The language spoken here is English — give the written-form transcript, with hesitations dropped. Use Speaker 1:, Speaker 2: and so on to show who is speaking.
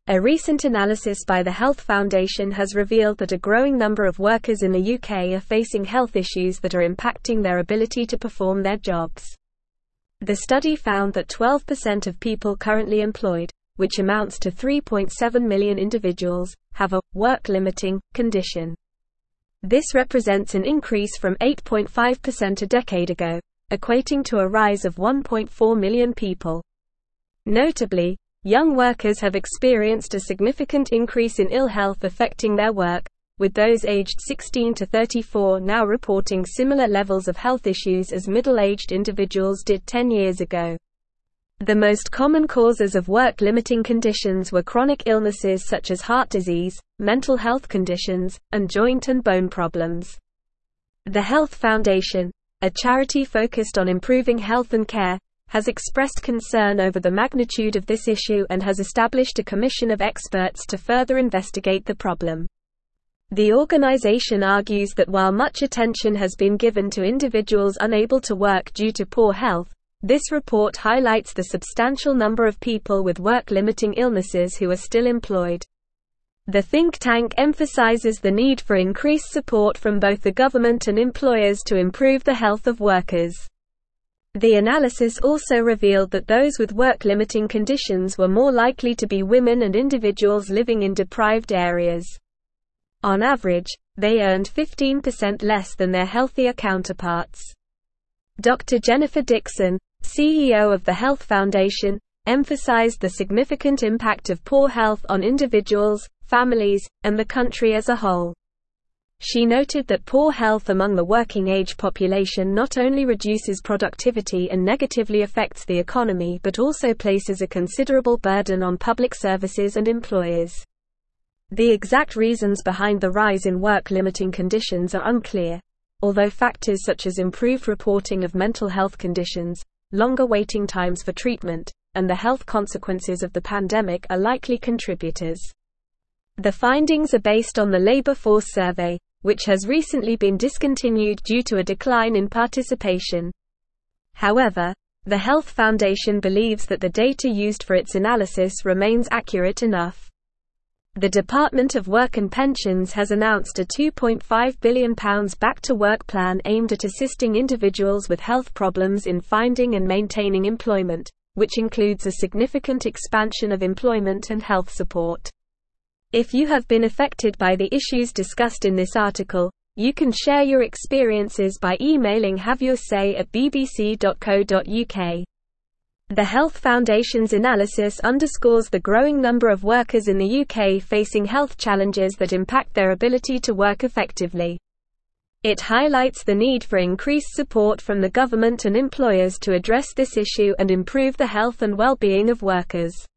Speaker 1: A recent analysis by the Health Foundation has revealed that a growing number of workers in the UK are facing health issues that are impacting their ability to perform their jobs. The study found that 12% of people currently employed, which amounts to 3.7 million individuals, have a work-limiting condition. This represents an increase from 8.5% a decade ago, equating to a rise of 1.4 million people. Notably, young workers have experienced a significant increase in ill health affecting their work, with those aged 16 to 34 now reporting similar levels of health issues as middle-aged individuals did 10 years ago. The most common causes of work-limiting conditions were chronic illnesses such as heart disease, mental health conditions, and joint and bone problems. The Health Foundation, a charity focused on improving health and care, has expressed concern over the magnitude of this issue and has established a commission of experts to further investigate the problem. The organization argues that while much attention has been given to individuals unable to work due to poor health, this report highlights the substantial number of people with work-limiting illnesses who are still employed. The think tank emphasizes the need for increased support from both the government and employers to improve the health of workers. The analysis also revealed that those with work-limiting conditions were more likely to be women and individuals living in deprived areas. On average, they earned 15% less than their healthier counterparts. Dr. Jennifer Dixon, CEO of the Health Foundation, emphasized the significant impact of poor health on individuals, families, and the country as a whole. She noted that poor health among the working-age population not only reduces productivity and negatively affects the economy but also places a considerable burden on public services and employers. The exact reasons behind the rise in work-limiting conditions are unclear, although factors such as improved reporting of mental health conditions, longer waiting times for treatment, and the health consequences of the pandemic are likely contributors. The findings are based on the Labour Force Survey, which has recently been discontinued due to a decline in participation. However, the Health Foundation believes that the data used for its analysis remains accurate enough. The Department of Work and Pensions has announced a £2.5 billion back-to-work plan aimed at assisting individuals with health problems in finding and maintaining employment, which includes a significant expansion of employment and health support. If you have been affected by the issues discussed in this article, you can share your experiences by emailing haveyoursay@bbc.co.uk. The Health Foundation's analysis underscores the growing number of workers in the UK facing health challenges that impact their ability to work effectively. It highlights the need for increased support from the government and employers to address this issue and improve the health and well-being of workers.